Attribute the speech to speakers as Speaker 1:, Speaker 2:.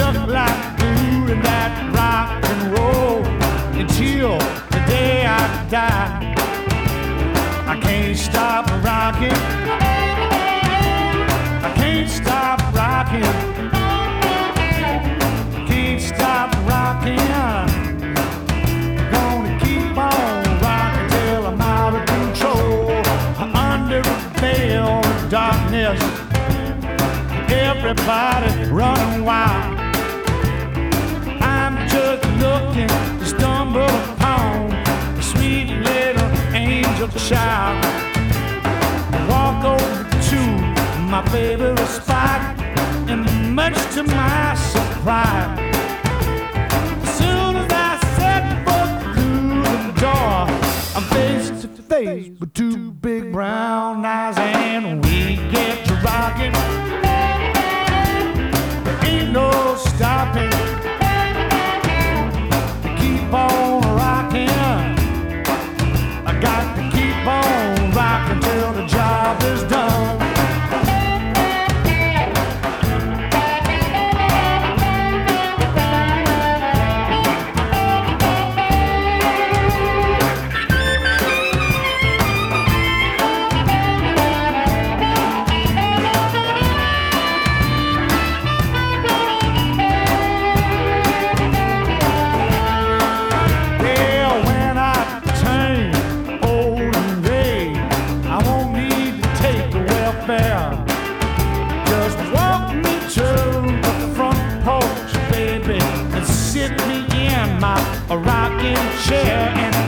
Speaker 1: stuck like glue in that rock and roll until the day I die. I can't stop rocking. I can't stop rocking. Can't stop rocking. Gonna keep on rocking till I'm out of control. Under a veil of darkness, everybody running wild. I'm just looking to stumble upon a sweet little angel child. Walk over to my favorite spot, and much to my surprise, as soon as I set foot through the door, I'm face to face with two big brown eyes, and we get to rocking. There ain't no stopping. Keep on rocking. I got to keep on rocking till the job is done. Just walk me to the front porch, baby, and sit me in my rocking chair and